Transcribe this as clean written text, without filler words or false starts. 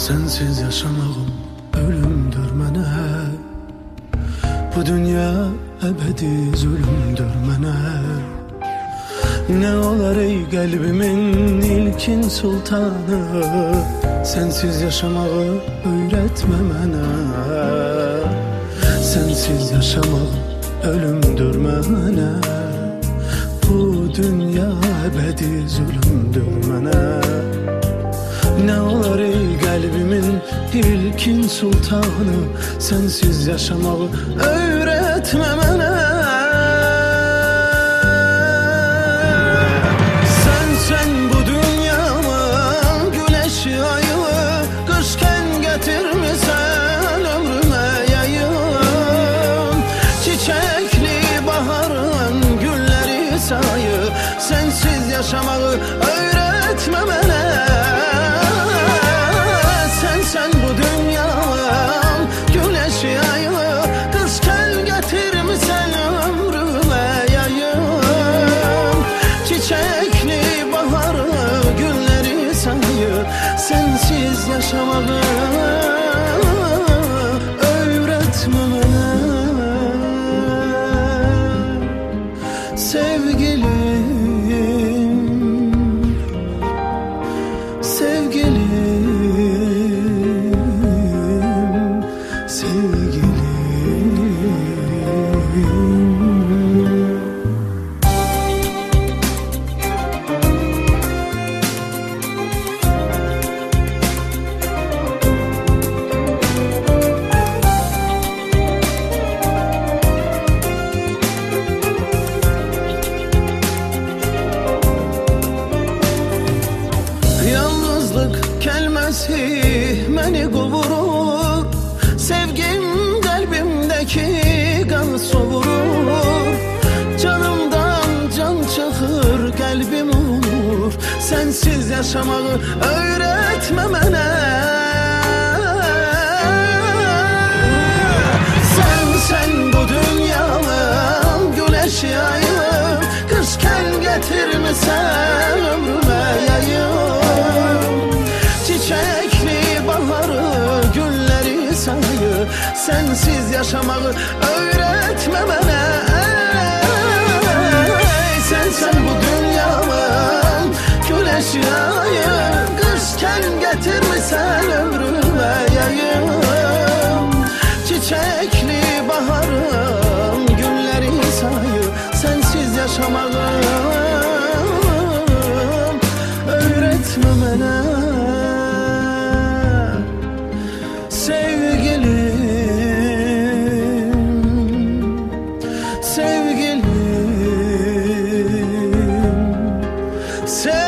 Sensiz yaşamağım ölümdür mənə. Bu dünya ebedi zulümdür mənə. Ne olar ey kalbimin ilkin sultanı, sensiz yaşamağı öğretme mənə. Sensiz yaşamak ölümdür mənə. Bu dünya ebedi zulümdür mənə. Ne olar ey kalbimin ilkin sultanı, sensiz yaşamağı öğretme mənə. Sen bu dünyamın güneşi ayı, kışken getirmişsen ömrüme yayım. Çiçekli baharın gülleri sayı, sensiz yaşamağı öğretme mənə. Sen bu dünyanın güneşi ayı, kışken getirmişsen ömrüme yayım. Çiçekli günleri sayı, sensiz yaşamağı öğretme mənə. Sevgilim, sevgilim, sevgilim. Kelmesi beni kovurur, sevgim kalbimdeki kan soğurur. Canımdan can çıkır, kalbim vurur, sensiz yaşamağı öğretme mənə. Sen bu dünyanın güneşi ayı, kışken getirmişsen ömrüme yayım. Çiçekli baharı gülleri sayı, sensiz yaşamağı öğretme mənə. Sen bu dünyanın güneşi ayı, kışken getirmişsen ömrüme yayım. Çiçekli baharın gülleri sayı, sensiz yaşamağı öğretme mənə. Sevgilim, sevgilim, sevgilim.